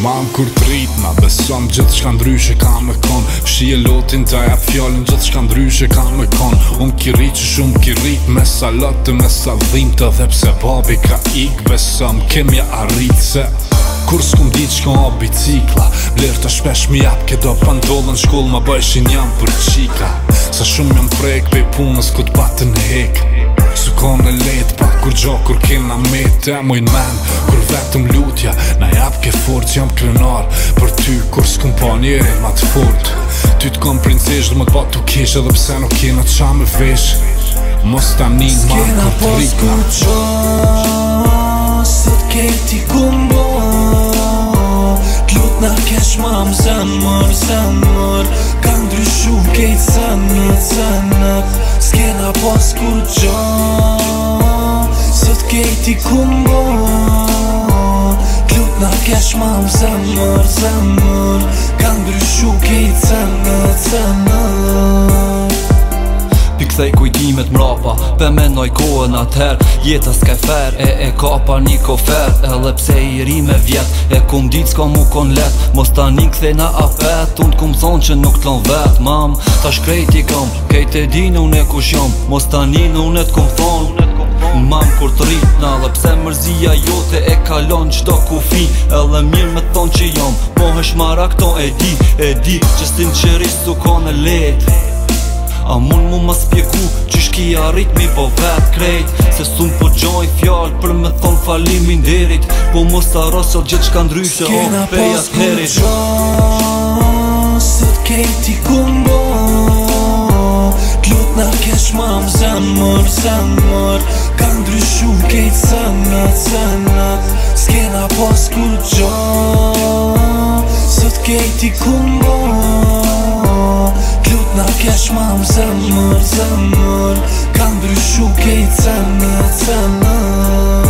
Mam kur t'rritna, besom gjithë shka ndryshe ka me kon. Fshije lotin t'a jap fjallin, gjithë shka ndryshe ka me kon. Ki rrit që shumë ki rrit, me sa lotë, me sa dhimtë. Dhe pse babi ka ik, besom kemja arrit se kur s'kum dit që ka bicikla. Bler të shpesh mi jap këdo pandollën shkoll, ma bëjshin jam për qika. Sa shumë jam prek pej punës ku t'batën hek. Su kone let pa kur gjo kur kena mete. Mojnë men kur vetëm lutja na jap ke fort jam krenar për ty kur s'kum pa njerin ma t'fort. Ty t'kom princesh dhe më t'batu kesh edhe pse nuk kena qa me vesh. Mos ta nin ma kur t'rikna. S'kena pas kur gjo sot keti kumbo. T'lut na kesh ma më zemër, zemër. Ka ndryshu kejt senët. S'kena pas kur gjo sot keti kumbo. T'lut na kesh ma më zemër, zemër. Ka ndryshu kejt senët. Pikthej kujtimet mrapa, pe menoj kohën atëher. Jeta s'ka fer, e ka pa një kofer. Edhe pse i ri me vjet, e kum dit s'ka mu kon let. Mos ta një kthej na apet, unë t'kum thonë që nuk t'lon vet. Mam, ta shkrejt i kam, kejt e din unë e kush jam. Mos ta një unë e t'kum thonë. Mam kur t'rritna, dhe pse mërzia jote e kalon qdo kufi. Edhe mirë me thonë që jam, po hëshmara këto e di që s'tin qëris s'u ka në let. A mun mu ma spjeku që shki arrit mi po vet krejt. Se sun po gjoj fjall për me thonë falimin derit. Po mos ta rosot gjithë shka ndryshe o peja t'herit. S'kena pas kur gjo sot kejti kumbo. T'lut na kesh ma më zemër, zemër. Ka ndryshu kejt senët. S'kena pas kur gjo sot kejti kumbo. T'lut na kesh ma më zemër, zemër. Ka ndryshu kejt senët.